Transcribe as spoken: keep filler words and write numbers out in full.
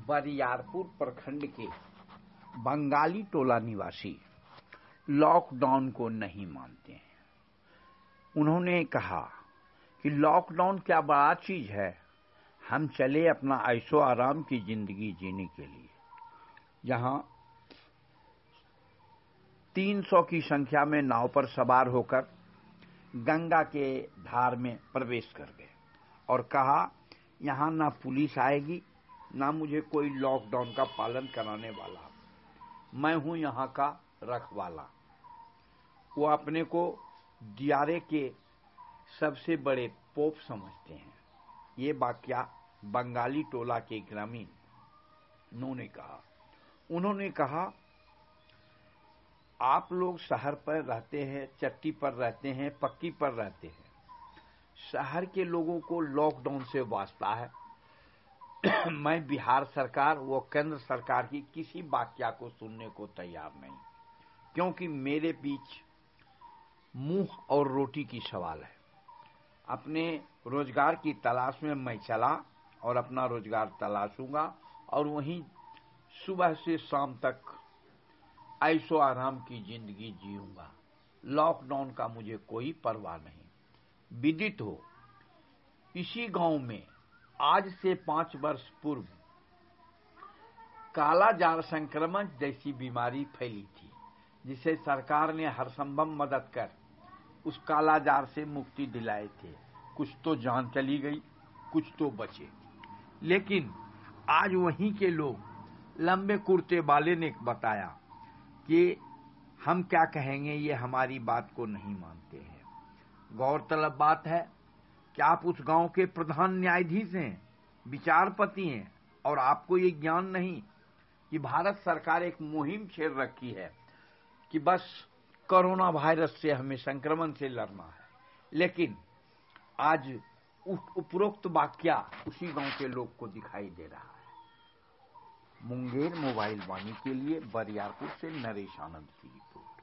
बरियारपुर प्रखंड के बंगाली टोला निवासी लॉकडाउन को नहीं मानते हैं। उन्होंने कहा कि लॉकडाउन क्या बड़ा चीज है, हम चले अपना ऐशो आराम की जिंदगी जीने के लिए। जहां तीन सौ की संख्या में नाव पर सवार होकर गंगा के धार में प्रवेश कर गए और कहा यहां ना पुलिस आएगी, ना मुझे कोई लॉकडाउन का पालन कराने वाला, मैं हूं यहां का रखवाला। वो अपने को दियारे के सबसे बड़े पोप समझते हैं। ये वाकया बंगाली टोला के ग्रामीण उन्होंने कहा। उन्होंने कहा आप लोग शहर पर रहते हैं, चट्टी पर रहते हैं, पक्की पर रहते हैं। शहर के लोगों को लॉकडाउन से वास्ता है। मैं बिहार सरकार व केंद्र सरकार की किसी वाकया को सुनने को तैयार नहीं, क्योंकि मेरे बीच मुंह और रोटी की सवाल है। अपने रोजगार की तलाश में मैं चला और अपना रोजगार तलाशूंगा और वहीं सुबह से शाम तक ऐशो आराम की जिंदगी जीऊंगा। लॉकडाउन का मुझे कोई परवाह नहीं। विदित हो, इसी गांव में आज से पांच वर्ष पूर्व कालाजार संक्रमण जैसी बीमारी फैली थी, जिसे सरकार ने हर संभव मदद कर उस कालाजार से मुक्ति दिलाए थे। कुछ तो जान चली गई, कुछ तो बचे। लेकिन आज वहीं के लोग लंबे कुर्ते वाले ने बताया कि हम क्या कहेंगे, ये हमारी बात को नहीं मानते हैं। गौरतलब बात है कि आप उस गांव के प्रधान न्यायाधीश हैं, विचारपति हैं, और आपको ये ज्ञान नहीं कि भारत सरकार एक मुहिम छेड़ रखी है कि बस कोरोना वायरस से हमें संक्रमण से लड़ना है। लेकिन आज उपरोक्त वाकया उसी गांव के लोग को दिखाई दे रहा है। मुंगेर मोबाइल वाणी के लिए बरियारपुर से नरेश आनंद की रिपोर्ट।